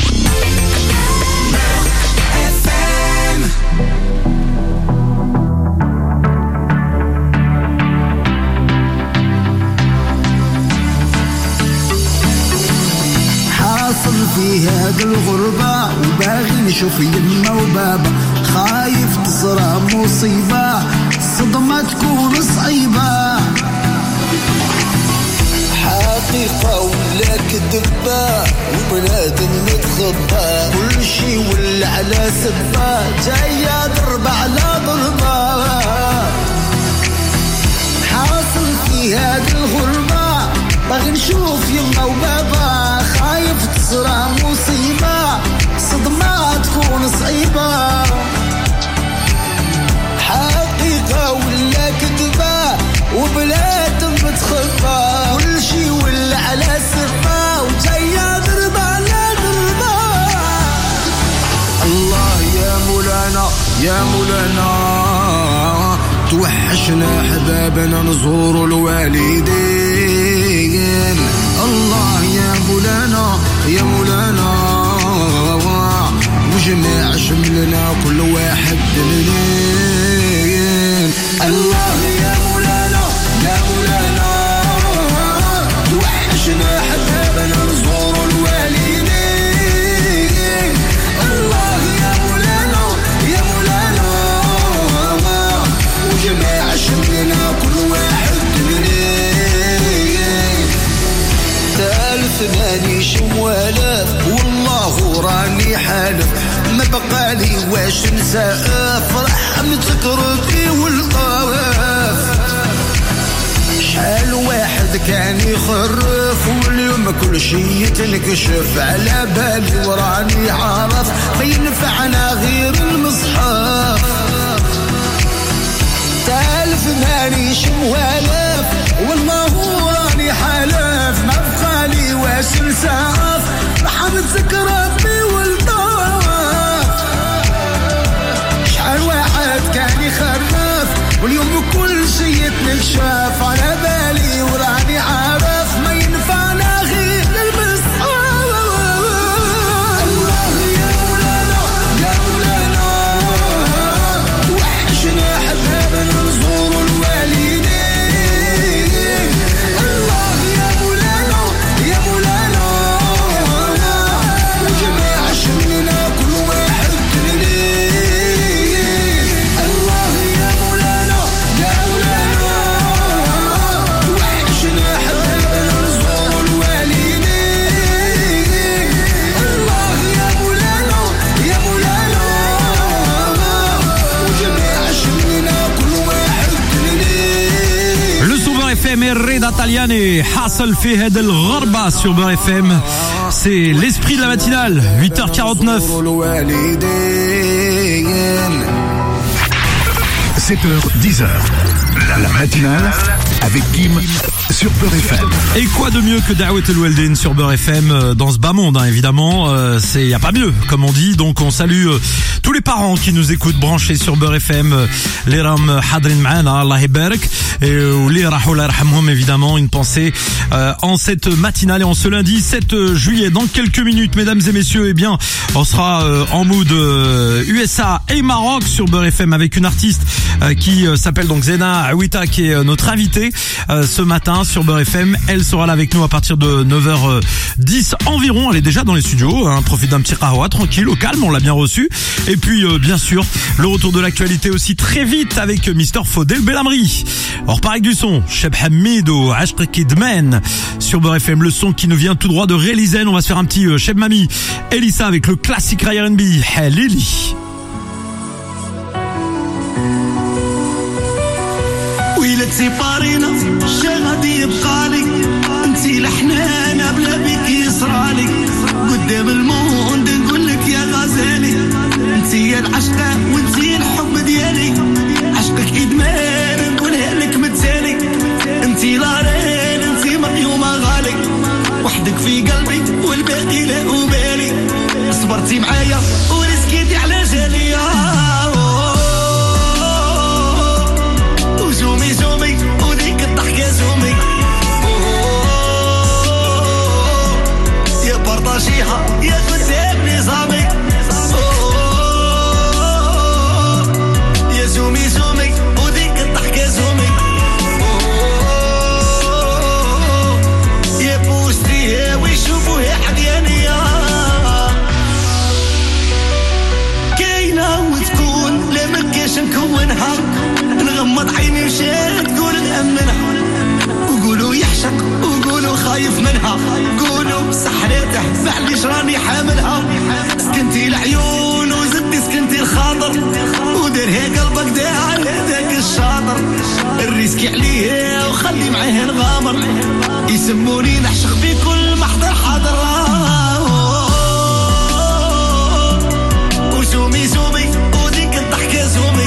في هذا الغربة وباغي نشوف يما وبابا خايف تصرى مصيبة الصدمة تكون صعيبة حقيقة ولا كذبة وبنادم نتخبى كل شي ولع على سبة جاية ضربة على ضربة حاصل في هاد الغربة باغي نشوف يما وبابا خايف تصرى مصيبة صدمة تكون صعيبة حقيقة ولا كذبة وبلاد متخفى كل شي ولا على سفة وجاية ضربة على ضربة الله يا مولانا يا مولانا توحشنا احبابنا نزور الوالدين الله يا مولانا يا مولانا وجماع شملنا كل واحد دليل الله يا مولانا يا مولانا توحشنا احبابنا نزور الوالدين الله يا مولانا يا مولانا وجماع شملنا كل واحد دليل تالف مانيش موالف والله راني حالف ما بقالي واش نسى افرح متكرتي والطواف شحال واحد كان يخرف واليوم كل شي يتنكشف على بالي وراني عارف ما ينفعنا غير المصحف تالف مانيش موالف والله راني حالف ما بقالي واش نساف محمد ذكرتني والطواف شحال واحد كان يخرف واليوم كل شي يتنكشف على بالي وراني عارف ما ينفعنا غير المصحف الله يا مولانا يا مولانا وحشنا حبابنا نزور الوالدين الله يا مولانا يا مولانا وجماع شملنا كل واحد دليل الله يا مولانا يا مولانا وحشنا حبابنا نزور الوالدين الله يا مولانا يا مولانا وجماع شملنا كل واحد دليل Le Super FM et Reda Taliani حاصل في هذا الغربة sur Beurre FM. C'est l'esprit de la matinale, 8h49. 7h, 10h. La matinale avec Kim sur Beurre FM. Et quoi de mieux que Da'wat el-Waldin sur Beurre FM dans ce bas monde, hein, évidemment. Y a pas mieux, comme on dit. Donc on salue tous les parents qui nous écoutent branchés sur Beurre FM. Les ram hadrin ma'ana, Allah yabarak. Et les rahou Allah yarhamhum, évidemment, une pensée en cette matinale et en ce lundi 7 juillet. Dans quelques minutes, mesdames et messieurs, eh bien, on sera en mood USA et Maroc sur Beurre FM avec une artiste qui s'appelle donc Zena Awita, qui est notre invitée ce matin sur Beurre FM. Elle sera là avec nous à partir de 9h10 environ. Elle est déjà dans les studios, hein, profite d'un petit qahwa tranquille, au calme, on l'a bien reçu. Et puis bien sûr, le retour de l'actualité aussi très vite avec Mister Fodel Belhamri. On repart avec du son, Cheb Hamid ou Ashq Kidman sur Beurre FM, le son qui nous vient tout droit de Rélizen. On va se faire un petit Cheb Mami Elissa avec le classique R&B Halili. ويلك سيبارينا شي غادي يبقالي انتي لحنانة بلا بيك يصرالي قدام الموند نقولك يا غزالي انتي يا العشقة وانتي الحب ديالي عشقك ادمان نقولها لك متسالي انتي لارين انتي مقيومة غالي وحدك في قلبي والباقي لا أبالي صبرتي معايا ورسكيتي على جالي زومي زومي وديك الضحكة زومي يا بارطاجيها يا قدام نظامي يا زومي زومي وديك الضحكة زومي يا بوستيها ويشوفوها حديانية كاينة وتكون لا مكاش نكونها نغمض عيني وشاد تقول نأمنها وقولوا يحشق وقولوا خايف منها قولوا سحرته معليش راني حاملها سكنتي العيون وزد سموني نعشق بكل محضر حاضر وزومي زومي وديك الضحكة زومي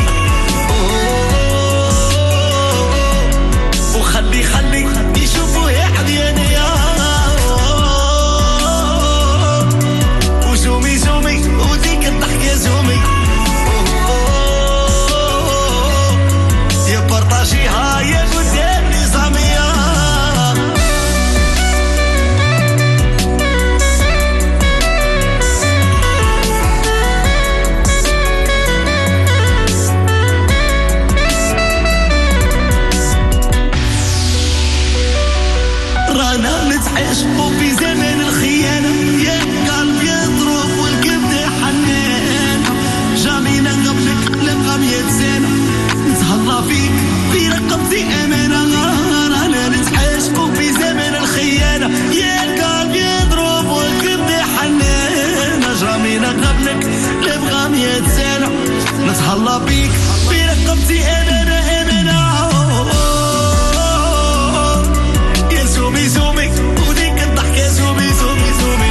وخلي يشوفوا يا عدياني وزومي زومي وديك الضحكة زومي يا بارطاجيها يا قدام نظامية رانا نتعشقوا في زمن الخيانة يا قلب يضرب والكبد حنان جامينا قبلك لقى 100 سنة نتهلا فيك في رقبتي أمانة رانا نتعشقوا في زمن الخيانة يا قلب يضرب والكبد حنان جامينا قبلك لبغى 100 سنة نتهلا فيك في رقبتي أمانة زومي زومي وديك الضحكة زومي زومي زومي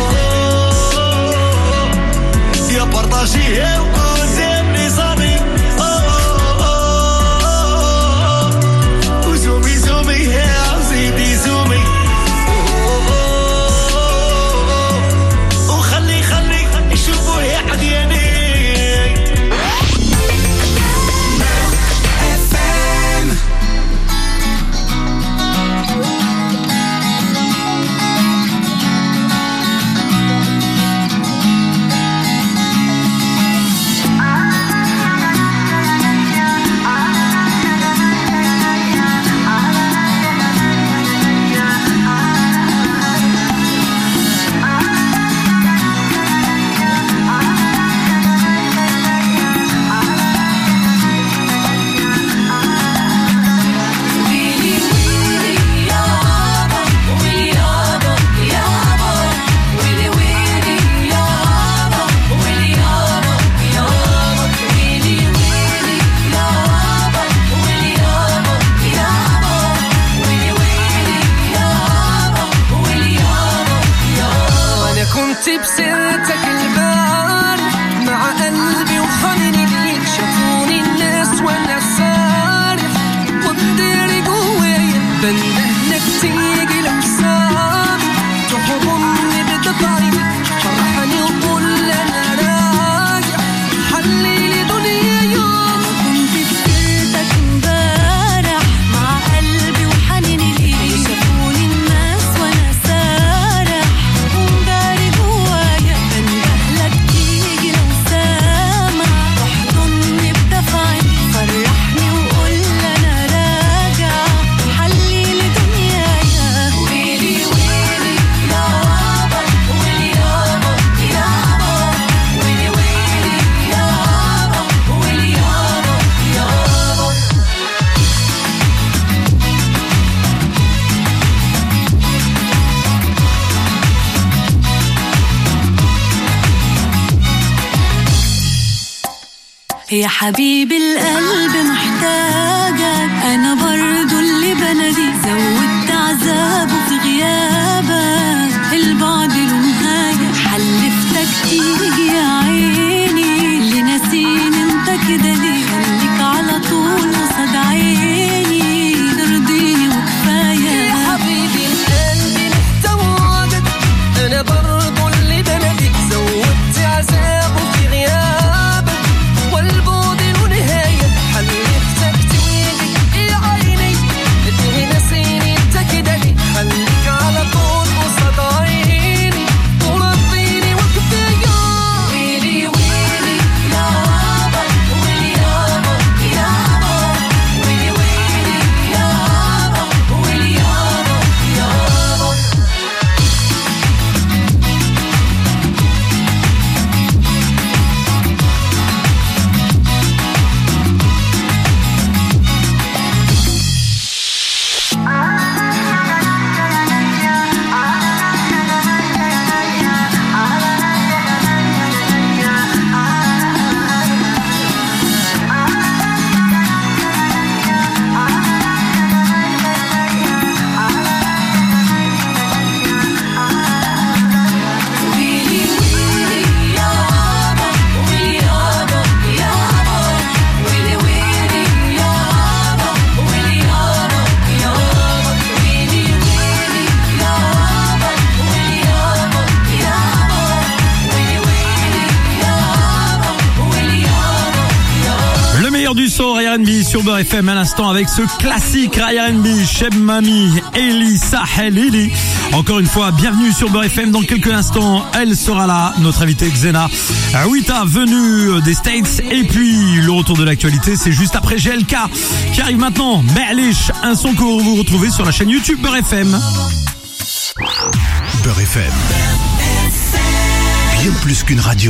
يا بارطاجيه وقدام نظامي وزومي زومي يا زيدي زومي وخلي يشوفوا يا عدياني بسيرتك البار مع قلبي وخليني ليك شافوني الناس وانا سارح وبديري جوايا بندهلك تيجي لمسام تحضني بضفري فرحني وقول انا راجع حليلي دنيا يوم كنت بسيرتك امبارح مع قلبي وحنيني ليك شافوني الناس وانا سارح ومداري جوايا بندهلك تيجي لو سامع تحضني بدفعي فرحني وقول انا راجع حليلي دنيايا ويلي ويلي يابا ويلي يابا يابا ويلي ويلي يابا ويلي يابا يابا يا حبيب القلب محتاجك أنا برضو اللي بنادي زودت عذابه في غيابك البعد له نهاية حلفتك تيجي يا عيني اللي ناسيني انت كده ليه خليك على طول قصاد عيني ترضيني وكفاية يا حبيبي القلب محتاجك أنا برضو اللي بنادي زودت عذابه في غيابك والبعد له نهاية حلفتك تيجي يا عيني اللي ناسيني انت كده ليه خليك على طول قصاد عيني ورضيني وكفاية meilleur du son R&B sur Beurre FM à l'instant avec ce classique R&B, Cheb Mami, Eli Sahel Eli. Encore une fois, bienvenue sur Beurre FM. Dans quelques instants, elle sera là, notre invitée Xena Wita, venue des States. Et puis, le retour de l'actualité, c'est juste après GLK qui arrive maintenant. Berlich, un son que vous retrouvez sur la chaîne YouTube Beurre FM. Beurre FM. Bien plus qu'une radio.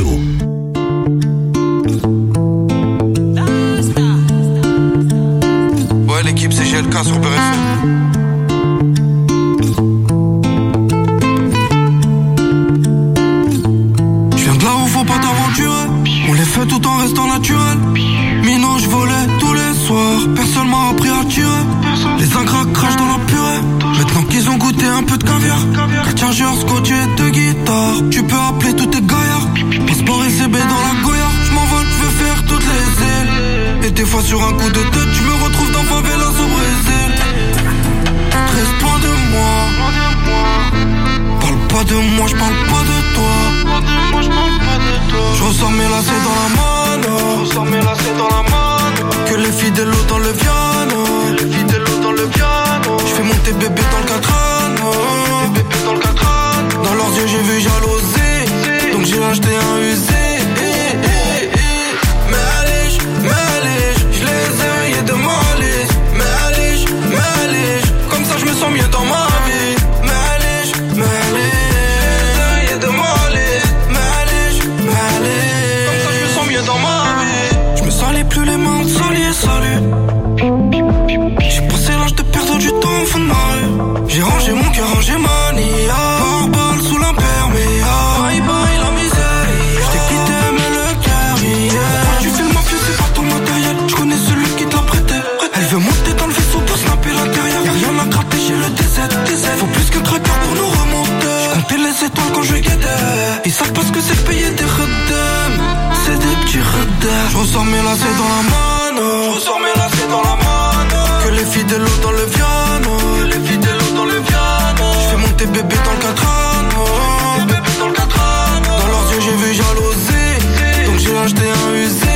Ouais, l'équipe c'est GLK sur Beurre FM. Je viens de là où faut pas t'aventurer. On les fait tout en restant naturel. Mino, je volais tous les soirs. Personne m'a appris à tirer. Les ingrats crachent dans la purée. Maintenant qu'ils ont goûté un peu de caviar, 4 chargeurs, scotch et 2 guitares. Tu peux appeler tous tes gaillards. Passeport et CB dans la Goya. Je m'envole, je veux faire toutes les îles. Et des fois sur un coup de tête, je me retrouve dans favelas au Brésil. Reste loin de moi. Parle pas de moi, je parle pas de toi. Je ressors mes lacets dans la mano. Que les fidèles dans le piano. Je fais monter bébé dans le 4 Dans leurs yeux j'ai vu jalousie. Donc j'ai acheté un usé. Je les ai rayés de ma liste. Mais comme ça je me sens mieux dans ma vie. Mais je les ai rayés de ma liste. Comme ça je me sens mieux dans ma vie. Je me salis plus les mains, salut. J'ai passé l'âge de perdre du temps au fond de ma rue. J'ai rangé mon cœur, rangé ma nia. Par balle sous l'imperméable. Bye bye la misère. J't'ai quitté mais le cœur hier. Quand tu fais le mafieux c'est pas ton matériel. J'connais celui qui te l'a prêté. Elle veut monter dans le vaisseau pour snapper l'intérieur. Y'a rien à gratter, j'ai le DZ. Faut plus qu'un tracker pour nous remonter. J'comptais les étoiles quand je guettais. Ils savent pas ce que c'est de payer des redem. C'est des petits redem. J'ressors mes lacets dans la mano. Que les fidèles dans le piano. J'fais monter bébé dans le 4 Dans leurs yeux j'ai vu jalousie. Donc j'ai acheté un usé.